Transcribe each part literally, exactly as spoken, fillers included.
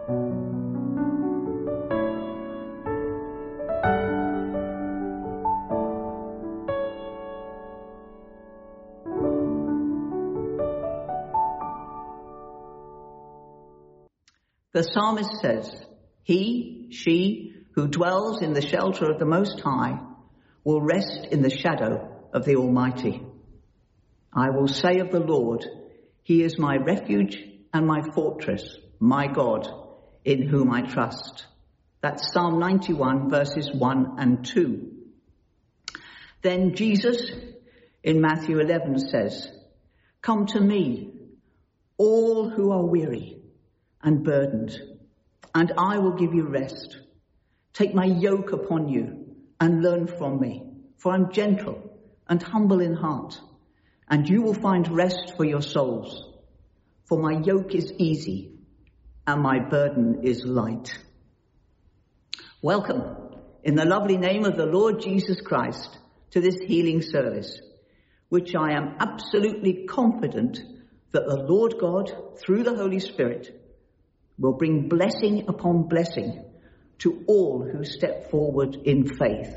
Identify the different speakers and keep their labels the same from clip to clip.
Speaker 1: The psalmist says, he, she, who dwells in the shelter of the Most High will rest in the shadow of the Almighty. I will say of the Lord, he is my refuge and my fortress, my God, in whom I trust. That's Psalm ninety-one, verses one and two. Then Jesus in Matthew eleven says, come to me, all who are weary and burdened, and I will give you rest. Take my yoke upon you and learn from me, for I'm gentle and humble in heart, and you will find rest for your souls. For my yoke is easy and my burden is light. Welcome, in the lovely name of the Lord Jesus Christ, to this healing service, which I am absolutely confident that the Lord God, through the Holy Spirit, will bring blessing upon blessing to all who step forward in faith.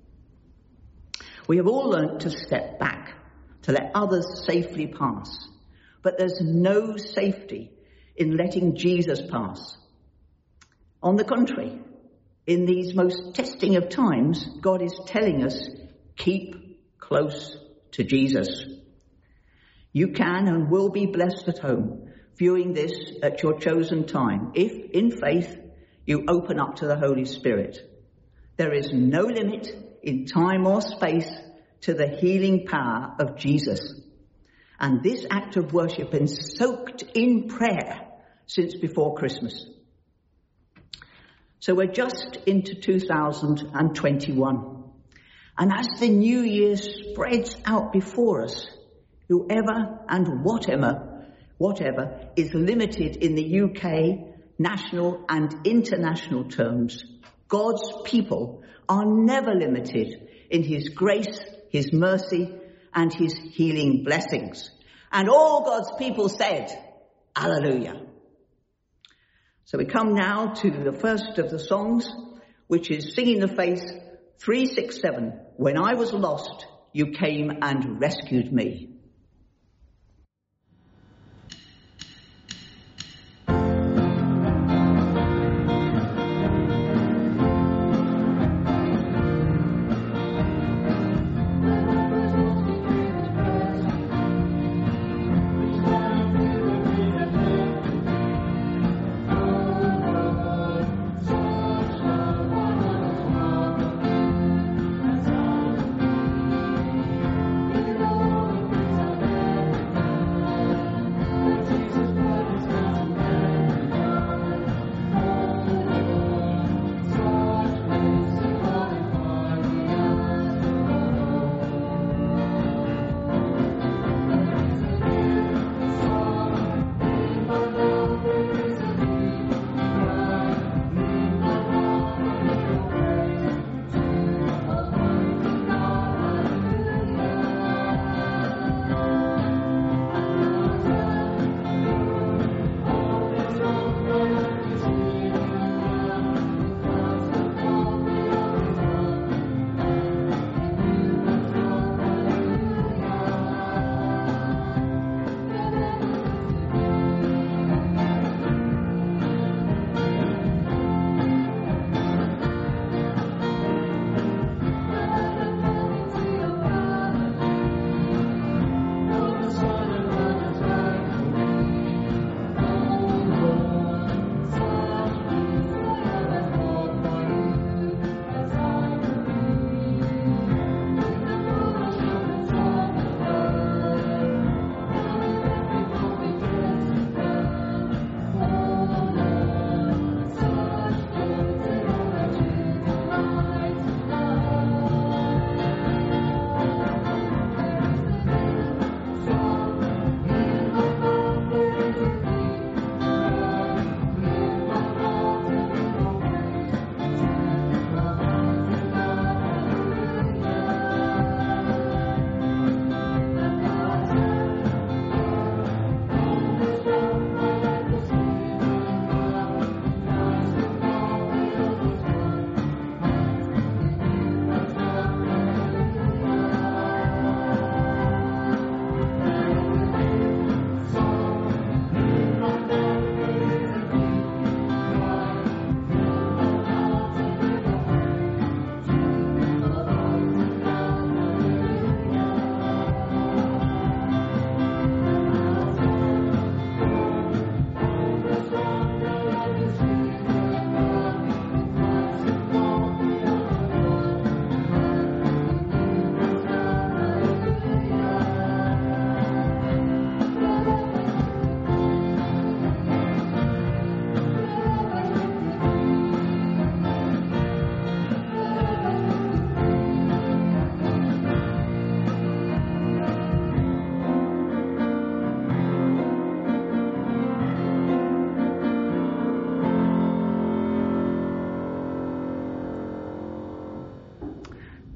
Speaker 1: We have all learnt to step back, to let others safely pass. But there's no safety in letting Jesus pass. On the contrary, in these most testing of times, God is telling us, keep close to Jesus. You can and will be blessed at home, viewing this at your chosen time, if, in faith, you open up to the Holy Spirit. There is no limit in time or space to the healing power of Jesus. And this act of worship has been soaked in prayer since before Christmas. So we're just into two thousand twenty-one. And as the new year spreads out before us, whoever and whatever Whatever is limited in the U K, national and international terms, God's people are never limited in his grace, his mercy, and his healing blessings. And all God's people said, Hallelujah. So we come now to the first of the songs, which is Singing the Faith three six seven. When I was lost, you came and rescued me.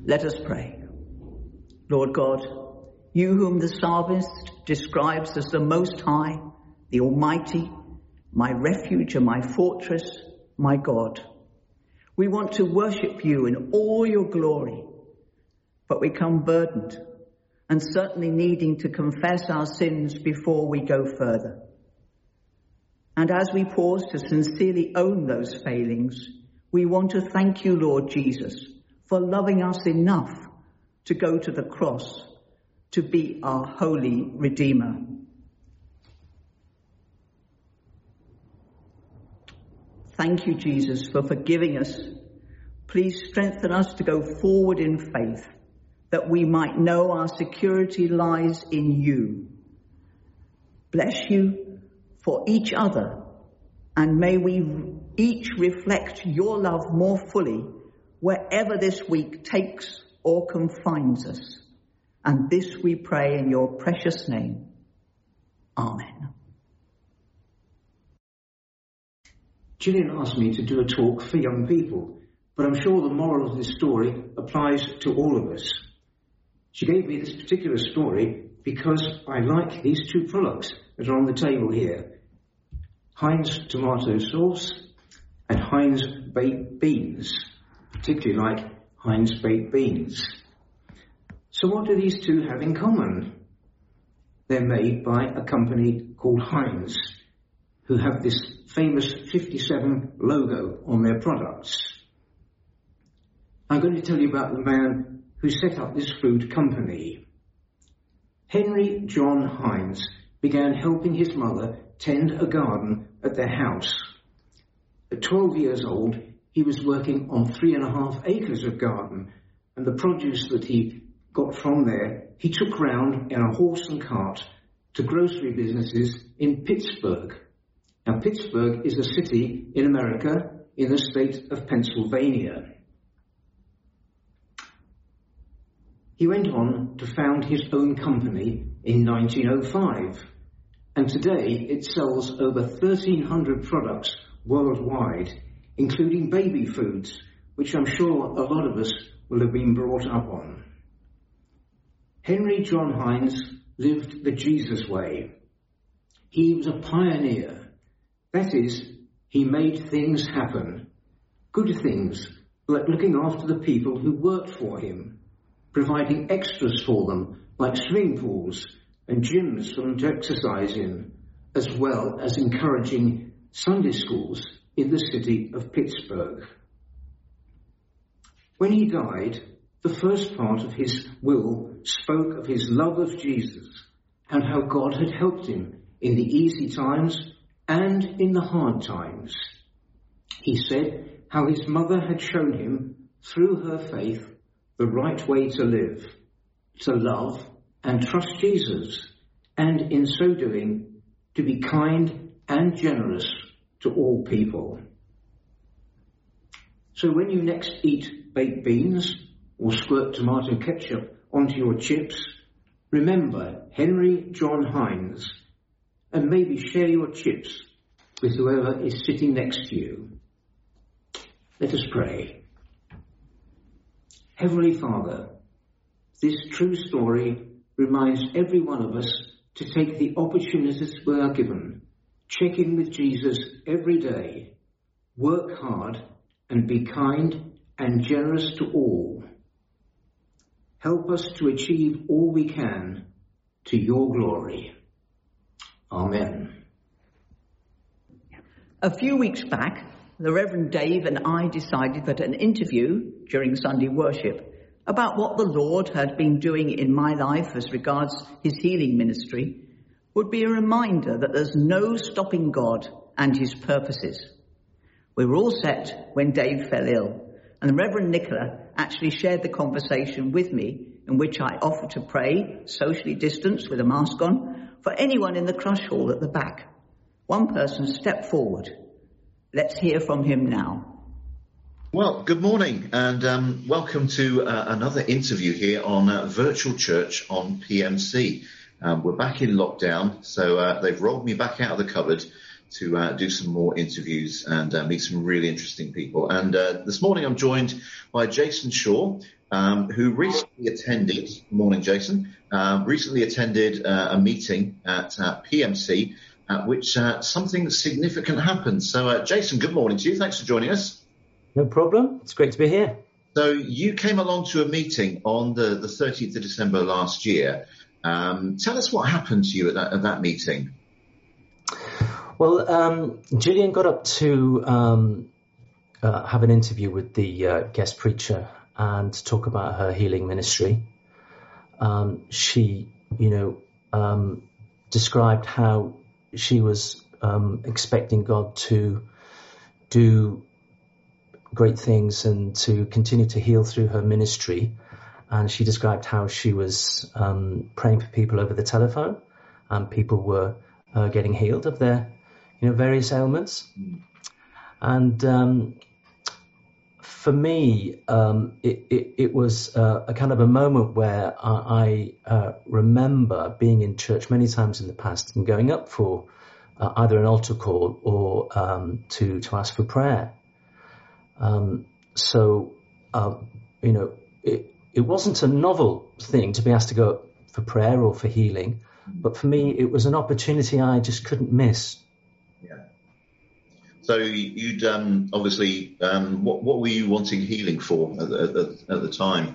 Speaker 1: Let us pray. Lord God, you whom the psalmist describes as the Most High, the Almighty, my refuge and my fortress, my God, we want to worship you in all your glory, but we come burdened and certainly needing to confess our sins before we go further. And as we pause to sincerely own those failings, we want to thank you, Lord Jesus, for loving us enough to go to the cross to be our holy Redeemer. Thank you, Jesus, for forgiving us. Please strengthen us to go forward in faith, that we might know our security lies in you. Bless you for each other, and may we each reflect your love more fully wherever this week takes or confines us. And this we pray in your precious name. Amen.
Speaker 2: Gillian asked me to do a talk for young people, but I'm sure the moral of this story applies to all of us. She gave me this particular story because I like these two products that are on the table here. Heinz tomato sauce and Heinz baked beans, particularly like Heinz baked beans. So what do these two have in common? They're made by a company called Heinz, who have this famous fifty-seven logo on their products. I'm going to tell you about the man who set up this food company. Henry John Heinz began helping his mother tend a garden at their house. At twelve years old, he was working on three and a half acres of garden, and the produce that he got from there, he took round in a horse and cart to grocery businesses in Pittsburgh. Now, Pittsburgh is a city in America in the state of Pennsylvania. He went on to found his own company in nineteen oh five, and today it sells over thirteen hundred products worldwide, including baby foods, which I'm sure a lot of us will have been brought up on. Henry John Heinz lived the Jesus way. He was a pioneer. That is, he made things happen. Good things, like looking after the people who worked for him, providing extras for them, like swimming pools and gyms for them to exercise in, as well as encouraging Sunday schools in the city of Pittsburgh. When he died, the first part of his will spoke of his love of Jesus and how God had helped him in the easy times and in the hard times. He said how his mother had shown him, through her faith, the right way to live, to love and trust Jesus, and in so doing, to be kind and generous to all people. So when you next eat baked beans or squirt tomato ketchup onto your chips, remember Henry John Heinz, and maybe share your chips with whoever is sitting next to you. Let us pray. Heavenly Father, this true story reminds every one of us to take the opportunities we are given, check in with Jesus every day, work hard, and be kind and generous to all. Help us to achieve all we can to your glory. Amen.
Speaker 1: A few weeks back, the Reverend Dave and I decided that an interview during Sunday worship about what the Lord had been doing in my life as regards his healing ministry would be a reminder that there's no stopping God and his purposes. We were all set when Dave fell ill, and the Reverend Nicola actually shared the conversation with me, in which I offered to pray, socially distanced with a mask on, for anyone in the crush hall at the back. One person stepped forward. Let's hear from him now.
Speaker 3: Well, good morning, and um, welcome to uh, another interview here on uh, Virtual Church on P M C. Um, we're back in lockdown, so uh, they've rolled me back out of the cupboard to uh, do some more interviews and uh, meet some really interesting people. And uh, this morning I'm joined by Jason Shaw, um, who recently attended, morning Jason, uh, recently attended uh, a meeting at uh, P M C at which uh, something significant happened. So uh, Jason, good morning to you. Thanks for joining us.
Speaker 4: No problem. It's great to be here.
Speaker 3: So you came along to a meeting on the, the thirteenth of December last year. Um, tell us what happened to you at that, at that meeting.
Speaker 4: Well, um, Gillian got up to um, uh, have an interview with the uh, guest preacher and talk about her healing ministry. Um, she, you know, um, described how she was um, expecting God to do great things and to continue to heal through her ministry. And she described how she was um, praying for people over the telephone, and people were uh, getting healed of their, you know, various ailments. Mm. And um, for me, um, it, it, it was uh, a kind of a moment where I, I uh, remember being in church many times in the past and going up for uh, either an altar call or um, to to ask for prayer. Um, so, uh, you know, it, it wasn't a novel thing to be asked to go up for prayer or for healing, but for me, it was an opportunity I just couldn't miss.
Speaker 3: Yeah. So you'd um, obviously, um, what, what were you wanting healing for at the, at, at the time?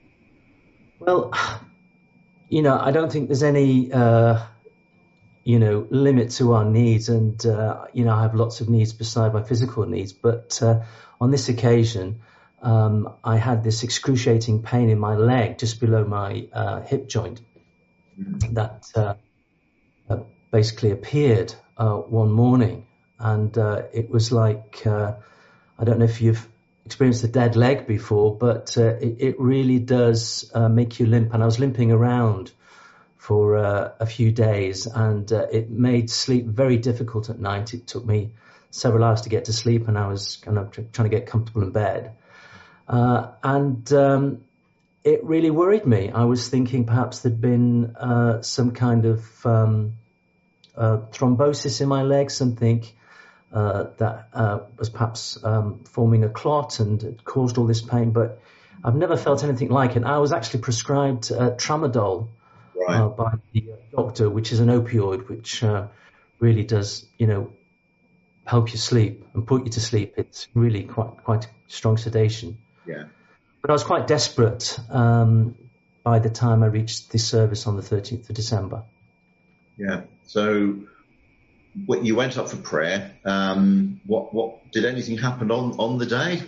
Speaker 4: Well, you know, I don't think there's any, uh, you know, limit to our needs. And, uh, you know, I have lots of needs beside my physical needs. But uh, on this occasion, um, I had this excruciating pain in my leg just below my uh, hip joint mm-hmm. that uh, uh, basically appeared uh, one morning. And uh, it was like, uh, I don't know if you've experienced a dead leg before, but uh, it, it really does uh, make you limp. And I was limping around for uh, a few days, and uh, it made sleep very difficult at night. It took me several hours to get to sleep, and I was kind of tr- trying to get comfortable in bed. Uh, and um, it really worried me. I was thinking perhaps there'd been uh, some kind of um, uh, thrombosis in my leg, something uh, that uh, was perhaps um, forming a clot, and it caused all this pain. But I've never felt anything like it. I was actually prescribed uh, tramadol right. uh, by the doctor, which is an opioid, which uh, really does, you know, help you sleep and put you to sleep. It's really quite quite strong sedation.
Speaker 3: Yeah.
Speaker 4: But I was quite desperate um, by the time I reached the service on the thirteenth of December.
Speaker 3: Yeah. So what, you went up for prayer. Um, what what did anything happen on, on the day?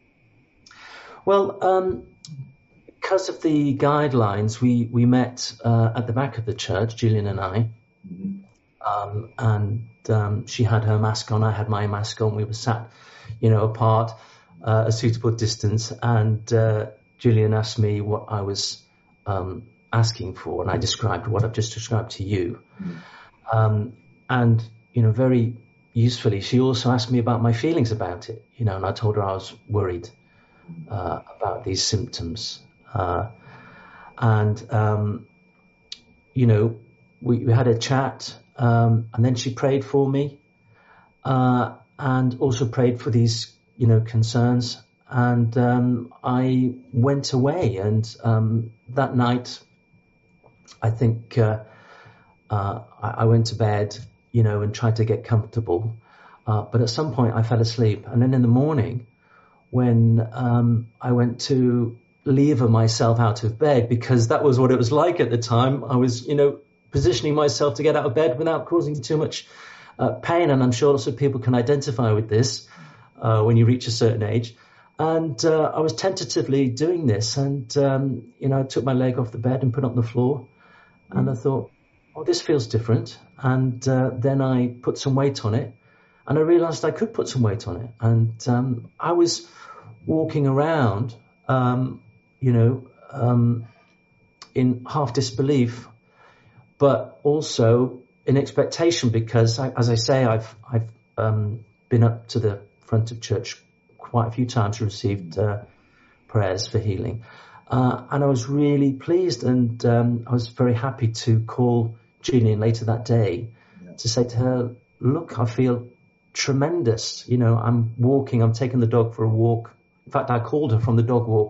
Speaker 4: Well, um, because of the guidelines, we we met uh, at the back of the church, Gillian and I, mm-hmm. um, and um, she had her mask on, I had my mask on. We were sat, you know, apart. Uh, a suitable distance, and uh, Gillian asked me what I was um, asking for, and I described what I've just described to you. Mm. Um, and, you know, very usefully, she also asked me about my feelings about it, you know, and I told her I was worried uh, about these symptoms. Uh, and, um, you know, we, we had a chat, um, and then she prayed for me uh, and also prayed for these you know, concerns. And um, I went away, and um, that night, I think uh, uh, I, I went to bed, you know, and tried to get comfortable. Uh, but at some point I fell asleep. And then in the morning, when um, I went to lever myself out of bed, because that was what it was like at the time, I was, you know, positioning myself to get out of bed without causing too much uh, pain. And I'm sure lots of people can identify with this. Uh, when you reach a certain age. And uh, I was tentatively doing this, and, um, you know, I took my leg off the bed and put it on the floor, and I thought, oh, this feels different. And uh, then I put some weight on it, and I realized I could put some weight on it. And um, I was walking around, um, you know, um, in half disbelief, but also in expectation, because, I, as I say, I've, I've um, been up to the front of church quite a few times, received uh, prayers for healing. Uh, and I was really pleased, and um, I was very happy to call Gillian later that day yeah. to say to her, look, I feel tremendous. You know, I'm walking, I'm taking the dog for a walk. In fact, I called her from the dog walk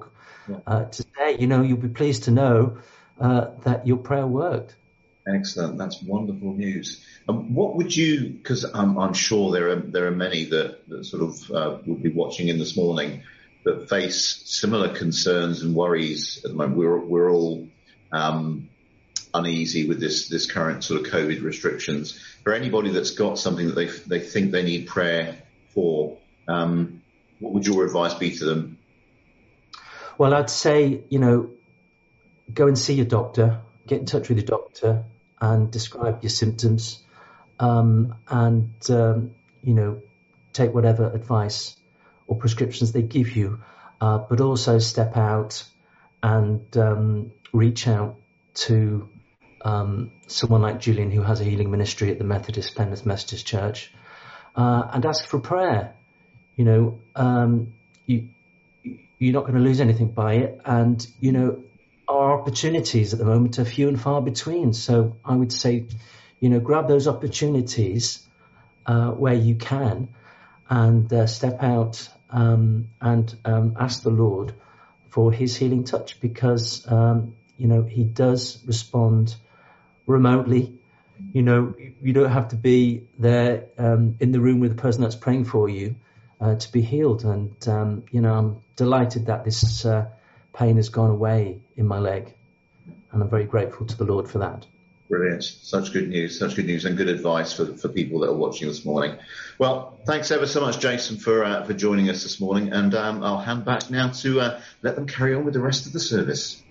Speaker 3: Yeah.
Speaker 4: uh, today, you know, you'll be pleased to know uh, that your prayer worked.
Speaker 3: Excellent. That's wonderful news. Um, what would you, because I'm, I'm sure there are there are many that, that sort of uh, will be watching in this morning that face similar concerns and worries at the moment. We're we're all um, uneasy with this this current sort of COVID restrictions. For anybody that's got something that they they think they need prayer for, um, what would your advice be to them?
Speaker 4: Well, I'd say, you know, go and see your doctor, get in touch with your doctor and describe your symptoms, um, and, um, you know, take whatever advice or prescriptions they give you, uh, but also step out and um, reach out to um, someone like Julian, who has a healing ministry at the Methodist Penrith Methodist Church, uh, and ask for prayer. You know, um, you, you're not going to lose anything by it. And, you know, our opportunities at the moment are few and far between. So I would say, you know, grab those opportunities uh, where you can and uh, step out um, and um, ask the Lord for his healing touch, because, um, you know, he does respond remotely. You know, you don't have to be there um, in the room with the person that's praying for you uh, to be healed. And, um, you know, I'm delighted that this uh, pain has gone away in my leg. And I'm very grateful to the Lord for that.
Speaker 3: Brilliant. Such good news, such good news and good advice for, for people that are watching this morning. Well, thanks ever so much, Jason, for uh, for joining us this morning. And um, I'll hand back now to uh, let them carry on with the rest of the service.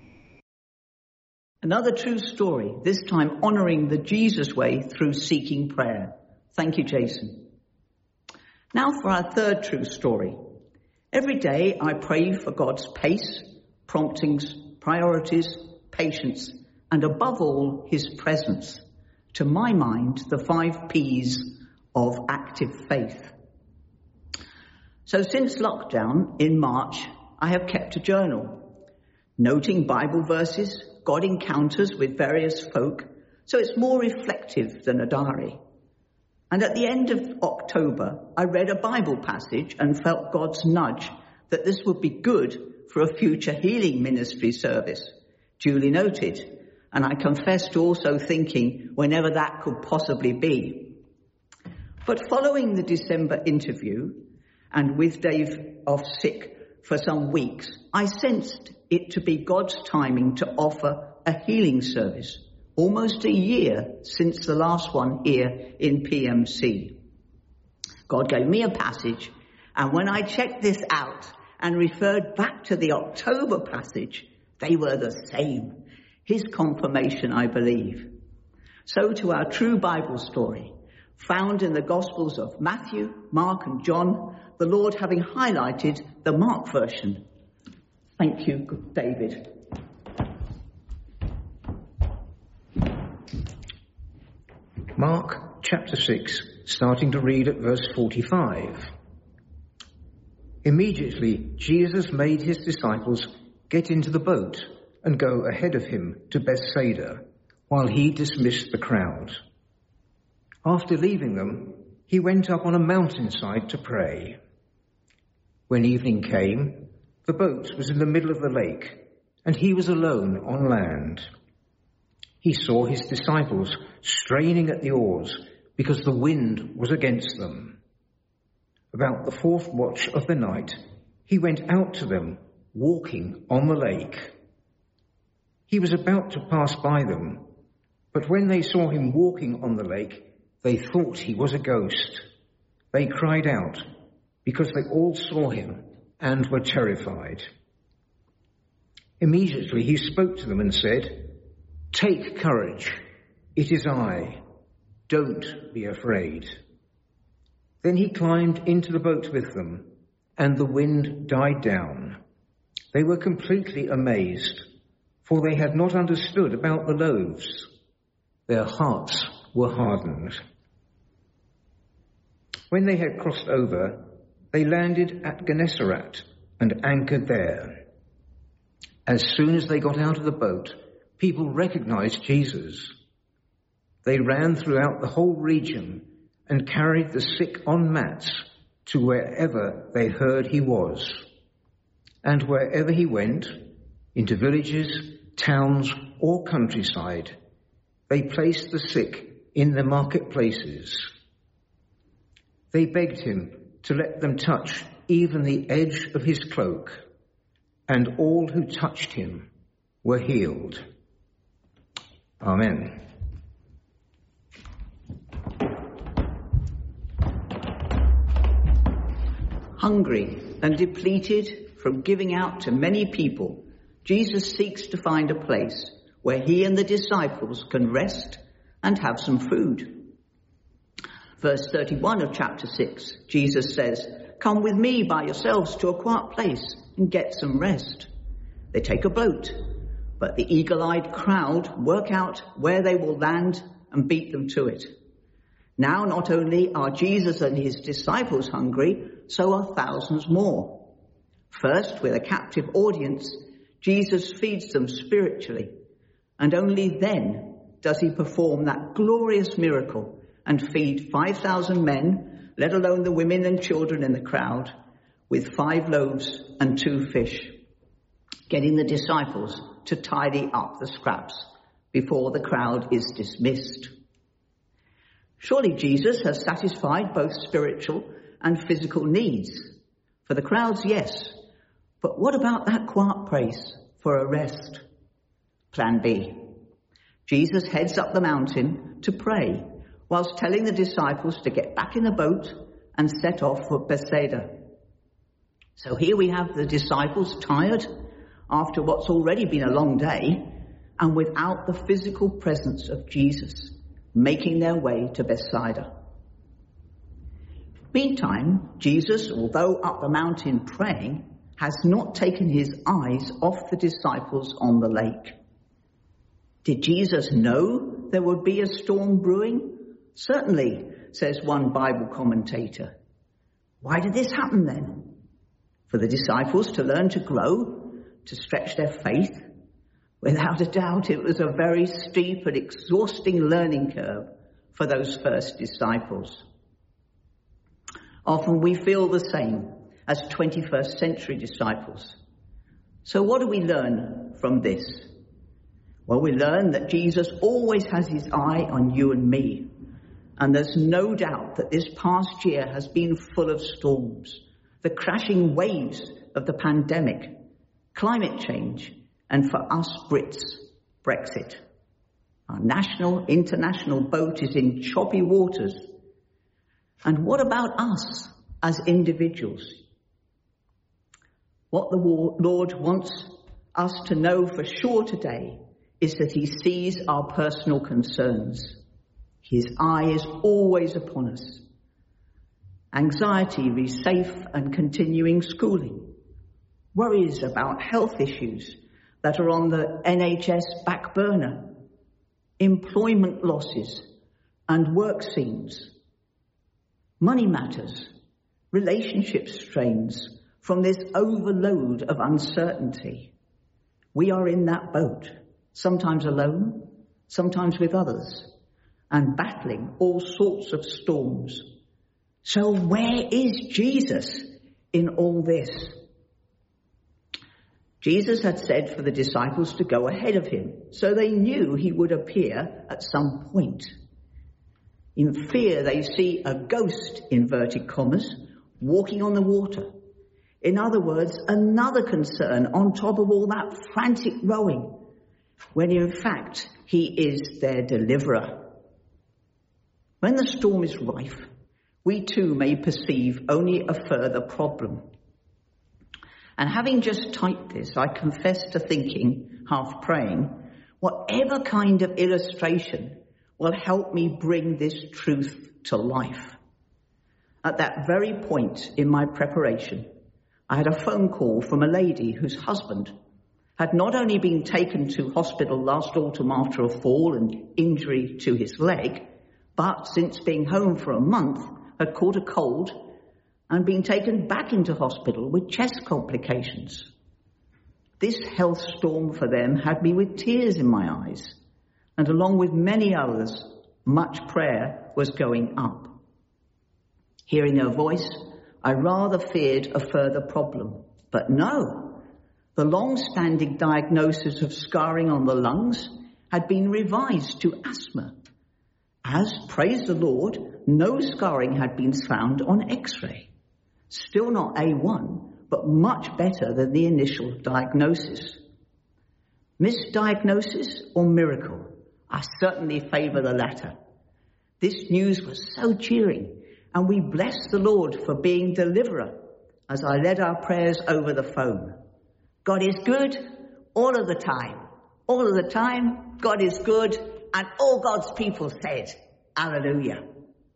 Speaker 1: Another true story, this time honouring the Jesus way through seeking prayer. Thank you, Jason. Now for our third true story. Every day I pray for God's pace, promptings, priorities, patience, and above all, his presence. To my mind, the five P's of active faith. So since lockdown in March, I have kept a journal, noting Bible verses, God encounters with various folk, so it's more reflective than a diary. And at the end of October, I read a Bible passage and felt God's nudge that this would be good for a future healing ministry service, duly noted. And I confess to also thinking whenever that could possibly be. But following the December interview, and with Dave off sick for some weeks, I sensed it to be God's timing to offer a healing service, almost a year since the last one here in P M C. God gave me a passage, and when I checked this out and referred back to the October passage, they were the same. His confirmation, I believe. So to our true Bible story, found in the Gospels of Matthew, Mark and John, the Lord having highlighted the Mark version. Thank you, David.
Speaker 2: Mark chapter six, starting to read at verse forty-five. Immediately Jesus made his disciples get into the boat and go ahead of him to Bethsaida, while he dismissed the crowd. After leaving them, he went up on a mountainside to pray. When evening came, the boat was in the middle of the lake, and he was alone on land. He saw his disciples straining at the oars because the wind was against them. About the fourth watch of the night, he went out to them, walking on the lake. He was about to pass by them, but when they saw him walking on the lake, they thought he was a ghost. They cried out because they all saw him and were terrified. Immediately he spoke to them and said, "Take courage, it is I. Don't be afraid." Then he climbed into the boat with them, and the wind died down. They were completely amazed, for they had not understood about the loaves. Their hearts were hardened. When they had crossed over, they landed at Gennesaret and anchored there. As soon as they got out of the boat, people recognized Jesus. They ran throughout the whole region and carried the sick on mats to wherever they heard he was. And wherever he went, into villages, towns, or countryside, they placed the sick in the marketplaces. They begged him to let them touch even the edge of his cloak, and all who touched him were healed. Amen.
Speaker 1: Hungry and depleted from giving out to many people, Jesus seeks to find a place where he and the disciples can rest and have some food. Verse thirty-one of chapter six, Jesus says, "Come with me by yourselves to a quiet place and get some rest." They take a boat, but the eagle-eyed crowd work out where they will land and beat them to it. Now not only are Jesus and his disciples hungry, so are thousands more. First, with a captive audience, Jesus feeds them spiritually, and only then does he perform that glorious miracle and feed five thousand men, let alone the women and children in the crowd, with five loaves and two fish, getting the disciples to tidy up the scraps before the crowd is dismissed. Surely Jesus has satisfied both spiritual and physical needs. For the crowds, yes. But what about that quiet place for a rest? Plan B. Jesus heads up the mountain to pray, whilst telling the disciples to get back in the boat and set off for Bethsaida. So here we have the disciples tired after what's already been a long day and without the physical presence of Jesus, making their way to Bethsaida. Meantime, Jesus, although up the mountain praying, has not taken his eyes off the disciples on the lake. Did Jesus know there would be a storm brewing? Certainly, says one Bible commentator. Why did this happen then? For the disciples to learn to grow, to stretch their faith? Without a doubt, it was a very steep and exhausting learning curve for those first disciples. Often we feel the same as twenty-first century disciples. So what do we learn from this? Well, we learn that Jesus always has his eye on you and me. And there's no doubt that this past year has been full of storms, the crashing waves of the pandemic, climate change, and for us Brits, Brexit. Our national, international boat is in choppy waters. And what about us as individuals? What the Lord wants us to know for sure today is that he sees our personal concerns. His eye is always upon us. Anxiety re safe and continuing schooling. Worries about health issues that are on the N H S back burner. Employment losses and work scenes. Money matters. Relationship strains from this overload of uncertainty. We are in that boat, sometimes alone, sometimes with others, and battling all sorts of storms. So where is Jesus in all this? Jesus had said for the disciples to go ahead of him, so they knew he would appear at some point. In fear, they see a ghost, inverted commas, walking on the water. In other words, another concern on top of all that frantic rowing, when in fact he is their deliverer. When the storm is rife, we too may perceive only a further problem. And having just typed this, I confess to thinking, half praying, whatever kind of illustration will help me bring this truth to life. At that very point in my preparation, I had a phone call from a lady whose husband had not only been taken to hospital last autumn after a fall and injury to his leg, but since being home for a month had caught a cold and been taken back into hospital with chest complications. This health storm for them had me with tears in my eyes, and along with many others, much prayer was going up. Hearing her voice, I rather feared a further problem. But no, The long-standing diagnosis of scarring on the lungs had been revised to asthma, as, praise the Lord, no scarring had been found on X-ray. Still not A one, but much better than the initial diagnosis. Misdiagnosis or miracle? I certainly favour the latter. This news was so cheering, and we bless the Lord for being deliverer as I led our prayers over the phone. God is good all of the time. All of the time, God is good, and all God's people said, hallelujah.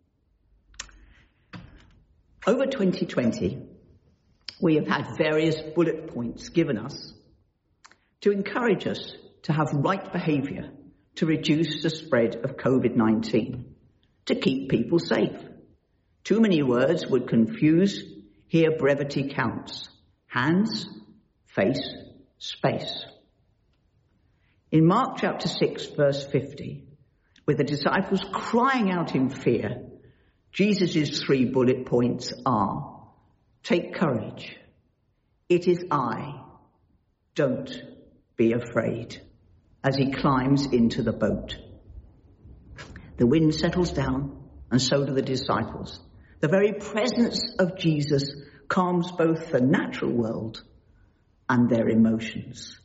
Speaker 1: Over twenty twenty, we have had various bullet points given us to encourage us to have right behaviour to reduce the spread of COVID nineteen, to keep people safe. Too many words would confuse. Here brevity counts. Hands, face, space. In Mark chapter six, verse fifty, with the disciples crying out in fear, Jesus' three bullet points are, take courage. It is I. Don't be afraid. As he climbs into the boat. The wind settles down, and so do the disciples. The very presence of Jesus calms both the natural world and their emotions.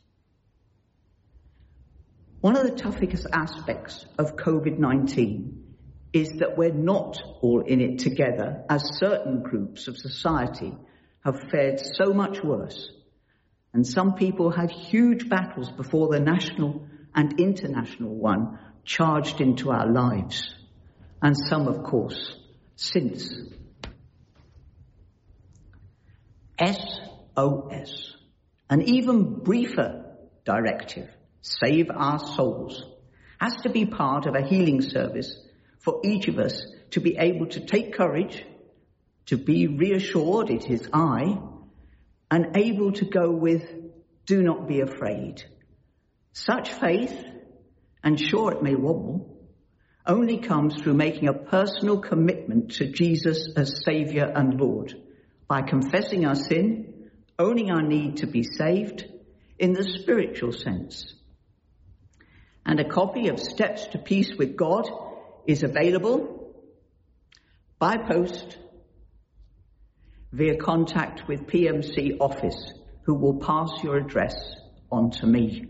Speaker 1: One of the toughest aspects of COVID nineteen is that we're not all in it together, as certain groups of society have fared so much worse. And some people had huge battles before the national and international one charged into our lives. And some, of course, since. S O S, an even briefer directive, save our souls, has to be part of a healing service for each of us to be able to take courage, to be reassured it is I, and able to go with, do not be afraid. Such faith, and sure it may wobble, only comes through making a personal commitment to Jesus as Saviour and Lord, by confessing our sin, owning our need to be saved in the spiritual sense. And a copy of Steps to Peace with God is available by post via contact with P M C office, who will pass your address on to me.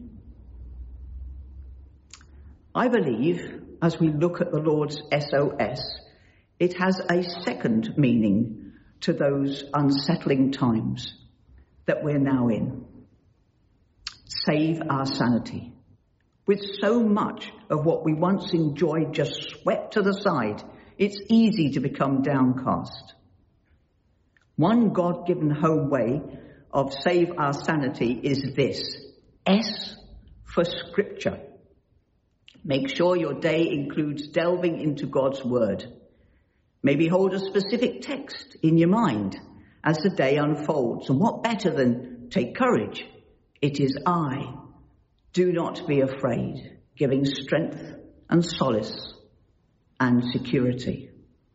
Speaker 1: I believe, as we look at the Lord's S O S, it has a second meaning to those unsettling times that we're now in. Save our sanity. With so much of what we once enjoyed just swept to the side, it's easy to become downcast. One God-given home way of save our sanity is this. S for Scripture. Make sure your day includes delving into God's Word. Maybe hold a specific text in your mind as the day unfolds. And what better than take courage? It is I. Do not be afraid, giving strength and solace and security.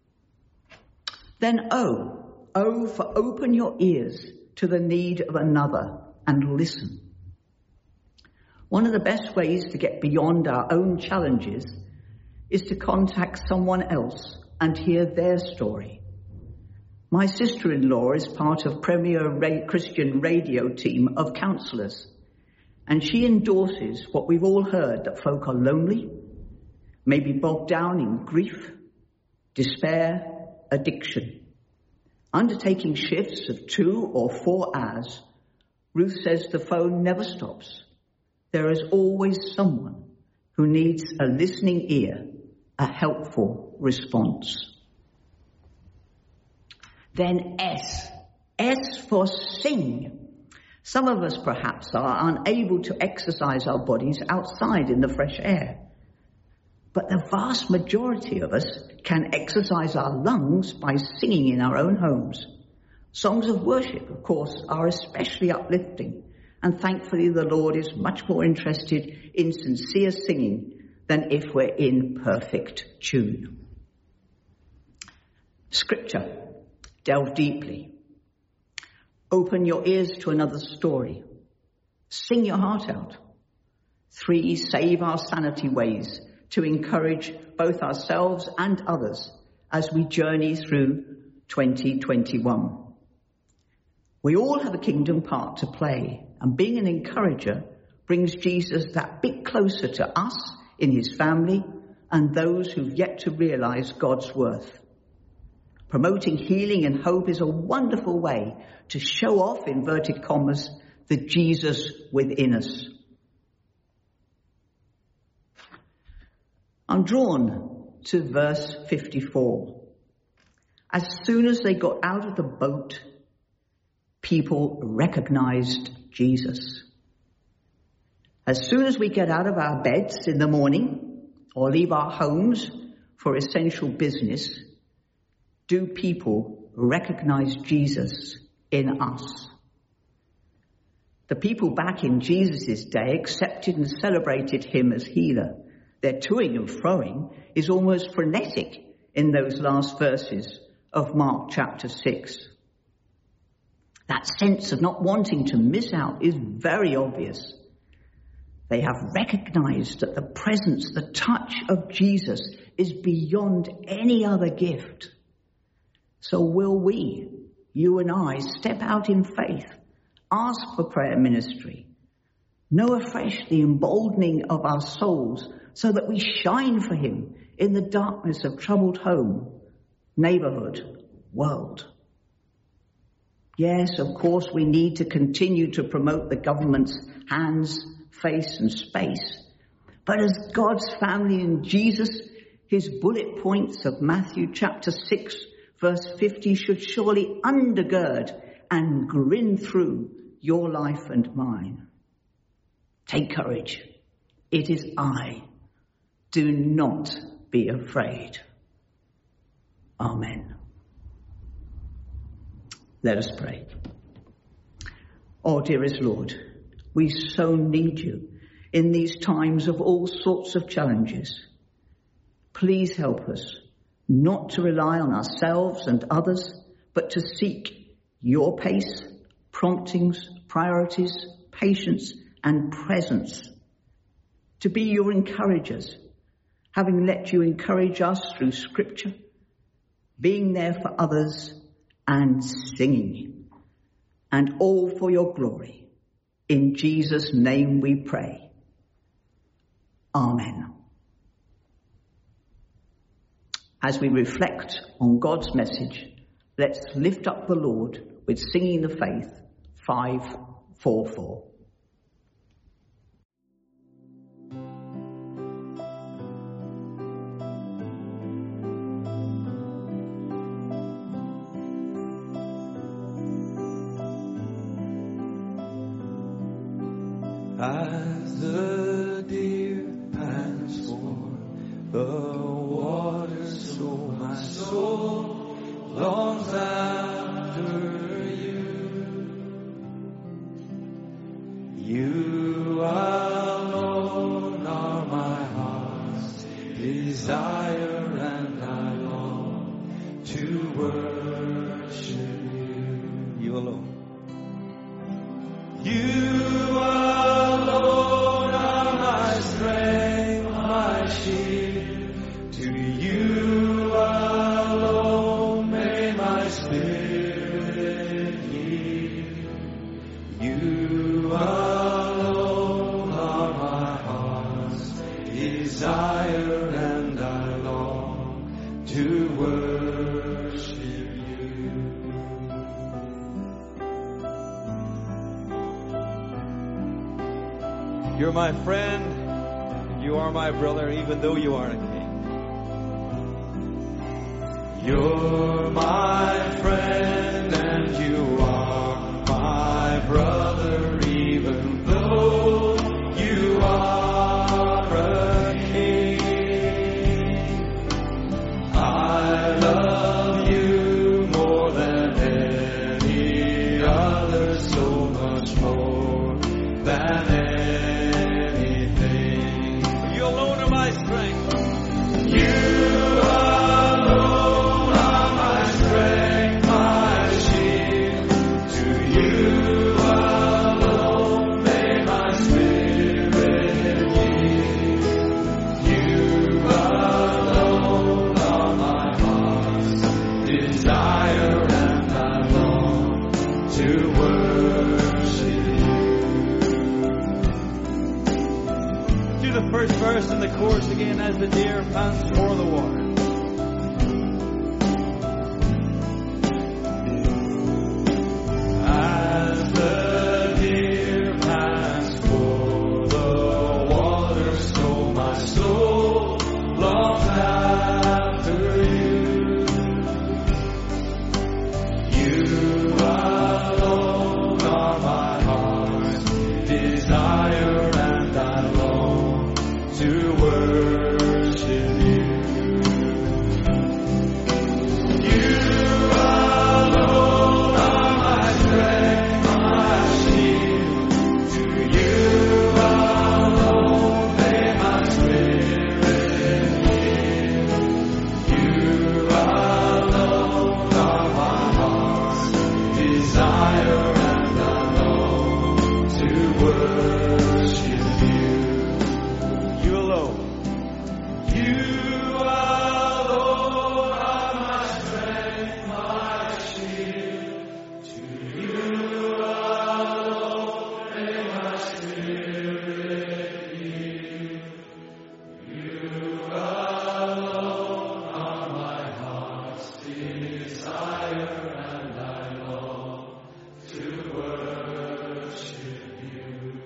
Speaker 1: Then O, O for open your ears to the need of another and listen. One of the best ways to get beyond our own challenges is to contact someone else and hear their story. My sister-in-law is part of Premier Ra- Christian radio team of counsellors, and she endorses what we've all heard, that folk are lonely, maybe bogged down in grief, despair, addiction. Undertaking shifts of two or four hours, Ruth says the phone never stops. There is always someone who needs a listening ear, a helpful response. Then S. S for sing. Some of us perhaps are unable to exercise our bodies outside in the fresh air. But the vast majority of us can exercise our lungs by singing in our own homes. Songs of worship, of course, are especially uplifting. And thankfully, the Lord is much more interested in sincere singing than if we're in perfect tune. Scripture. Delve deeply. Open your ears to another story. Sing your heart out. Three, save our sanity ways to encourage both ourselves and others as we journey through twenty twenty-one. We all have a kingdom part to play, and being an encourager brings Jesus that bit closer to us in his family and those who've yet to realize God's worth. Promoting healing and hope is a wonderful way to show off, inverted commas, the Jesus within us. I'm drawn to verse fifty-four. As soon as they got out of the boat, people recognized Jesus. As soon as we get out of our beds in the morning or leave our homes for essential business, do people recognize Jesus in us? The people back in Jesus' day accepted and celebrated him as healer. Their toing and froing is almost frenetic in those last verses of Mark chapter six. That sense of not wanting to miss out is very obvious. They have recognized that the presence, the touch of Jesus is beyond any other gift. So will we, you and I, step out in faith, ask for prayer ministry, know afresh the emboldening of our souls so that we shine for him in the darkness of troubled home, neighborhood, world. Yes, of course, we need to continue to promote the government's hands, face and space. But as God's family in Jesus, his bullet points of Matthew chapter six, verse fifty should surely undergird and grin through your life and mine. Take courage. It is I. Do not be afraid. Amen. Let us pray. Oh, dearest Lord, we so need you in these times of all sorts of challenges. Please help us not to rely on ourselves and others, but to seek your pace, promptings, priorities, patience, and presence. To be your encouragers, having let you encourage us through Scripture, being there for others, and singing, and all for your glory. In Jesus' name we pray. Amen. As we reflect on God's message, let's lift up the Lord with Singing the Faith five four four.
Speaker 5: As the deer pants for the water, so my soul longs after you. You alone are my heart's desire, and I long to worship you. You alone. You You're my friend, you are my brother, even though you aren't a king. You're my friend and you are my brother, even though you are a king. I love you more than any other, so much more than any. You alone are my strength, my sing the chorus again, as the deer pants for the water. As the deer pants for the water, so my soul longs after you. You alone are my heart's desire, and I long to worship you. You alone are my strength, my shield. To you alone may my spirit yield. You alone are my heart's desire, and I long to worship you. You alone. You alone are my strength, my shield. To you alone may my spirit yield. You alone are my heart's desire, and I long to worship you.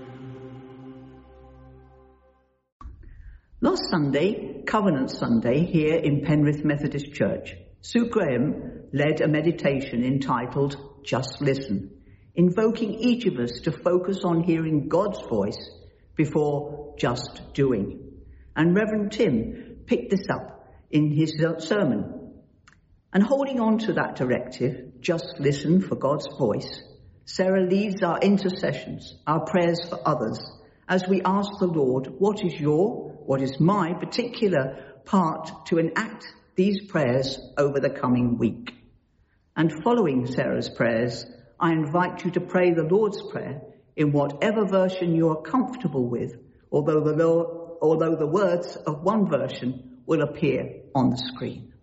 Speaker 1: Last Sunday, Covenant Sunday, here in Penrith Methodist Church, Sue Graham led a meditation entitled Just Listen, invoking each of us to focus on hearing God's voice before just doing. And Reverend Tim picked this up in his sermon. And holding on to that directive, just listen for God's voice, Sarah leads our intercessions, our prayers for others, as we ask the Lord, what is your, what is my particular part to enact these prayers over the coming week? And following Sarah's prayers, I invite you to pray the Lord's Prayer in whatever version you are comfortable with, although the, Lord, although the words of one version will appear on the screen.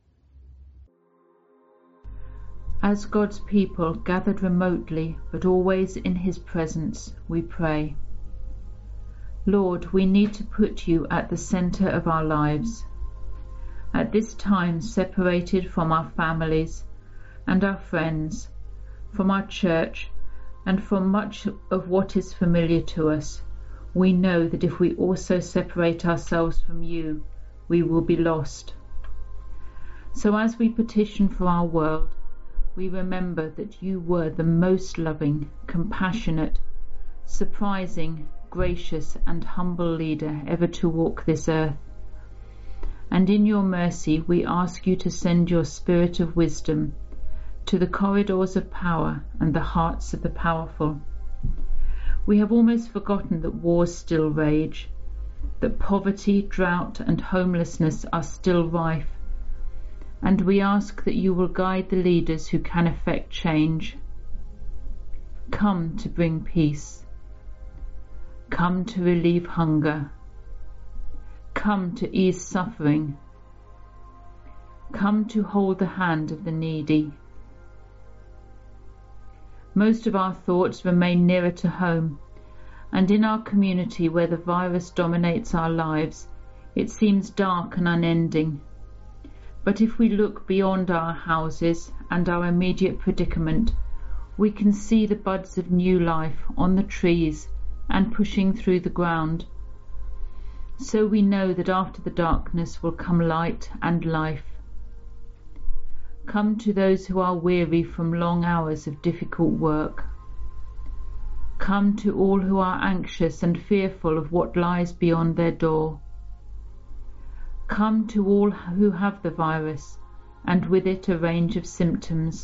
Speaker 6: As God's people gathered remotely but always in his presence, we pray. Lord, we need to put you at the centre of our lives. At this time, separated from our families and our friends, from our church, and from much of what is familiar to us, we know that if we also separate ourselves from you, we will be lost. So as we petition for our world, we remember that you were the most loving, compassionate, surprising, gracious and humble leader ever to walk this earth. And in your mercy we ask you to send your spirit of wisdom to the corridors of power and the hearts of the powerful. We have almost forgotten that wars still rage, that poverty, drought and homelessness are still rife, and we ask that you will guide the leaders who can effect change. Come to bring peace. Come to relieve hunger. Come to ease suffering. Come to hold the hand of the needy. Most of our thoughts remain nearer to home, and in our community where the virus dominates our lives, it seems dark and unending. But if we look beyond our houses and our immediate predicament, we can see the buds of new life on the trees and pushing through the ground. So we know that after the darkness will come light and life. Come to those who are weary from long hours of difficult work. Come to all who are anxious and fearful of what lies beyond their door. Come to all who have the virus and with it a range of symptoms.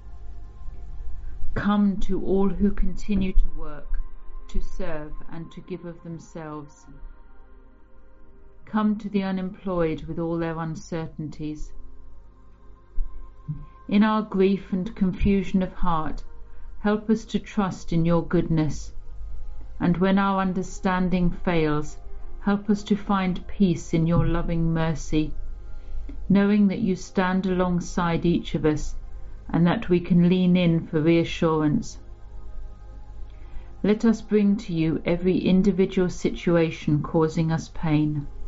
Speaker 6: Come to all who continue to work, to serve and to give of themselves. Come to the unemployed with all their uncertainties. In our grief and confusion of heart, help us to trust in your goodness, and when our understanding fails, help us to find peace in your loving mercy, knowing that you stand alongside each of us and that we can lean in for reassurance. Let us bring to you every individual situation causing us pain.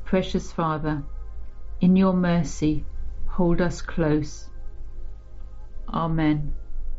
Speaker 6: precious Father, in your mercy, hold us close. Amen.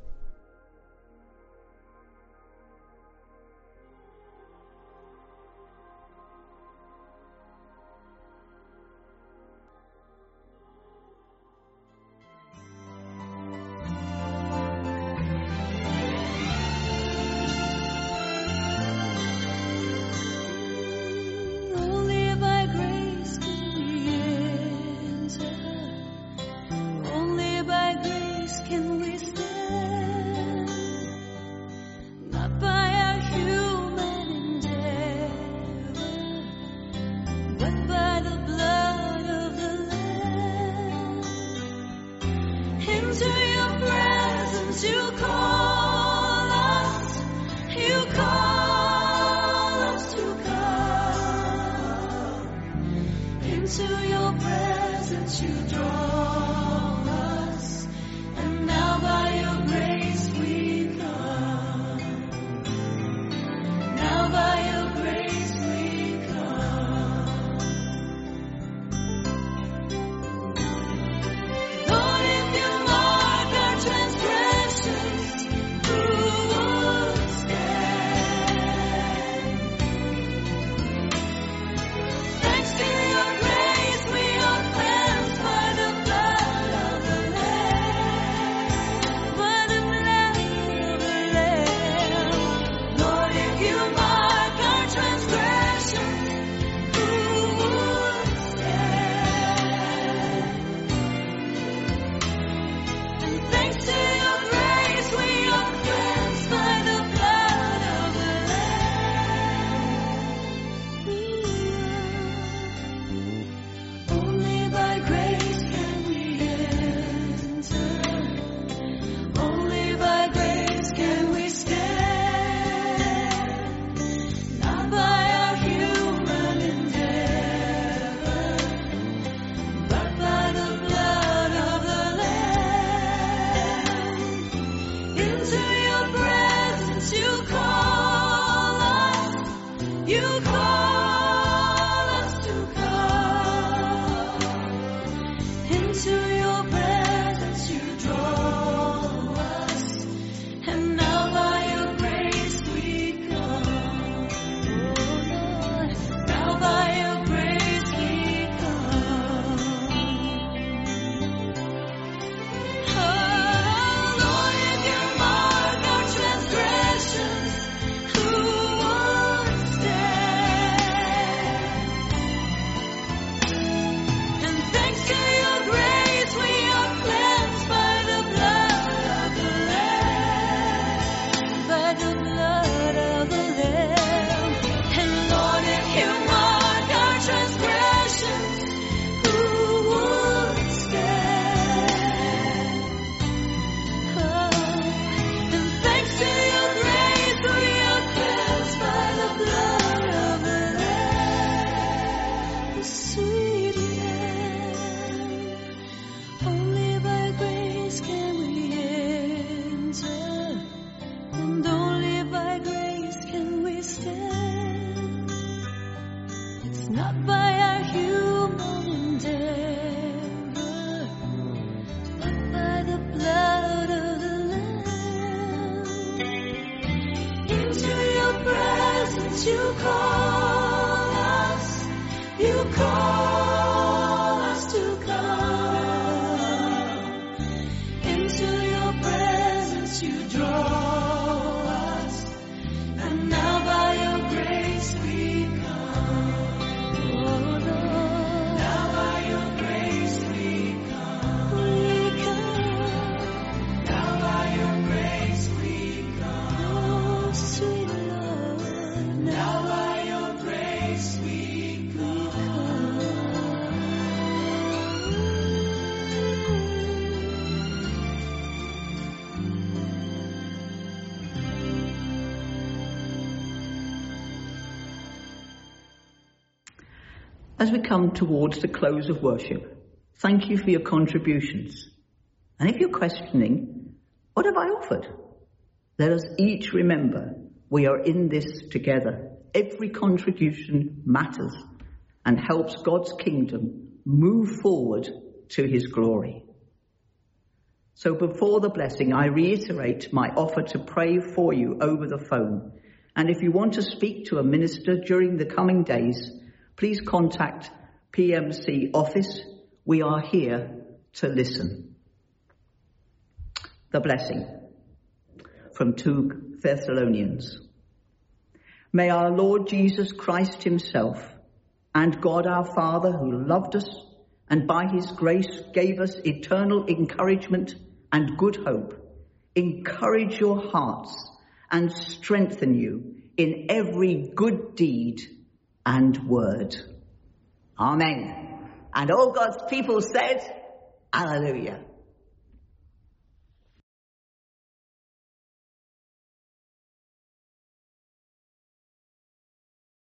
Speaker 1: As we come towards the close of worship, thank you for your contributions. And if you're questioning, what have I offered? Let us each remember we are in this together. Every contribution matters. and helps God's kingdom move forward to his glory. So before the blessing, I reiterate my offer to pray for you over the phone. And if you want to speak to a minister during the coming days, please contact P M C office. We are here to listen. The blessing from two Thessalonians. May our Lord Jesus Christ himself and God our Father, who loved us and by his grace gave us eternal encouragement and good hope, encourage your hearts and strengthen you in every good deed and word. Amen. And all God's people said, Hallelujah.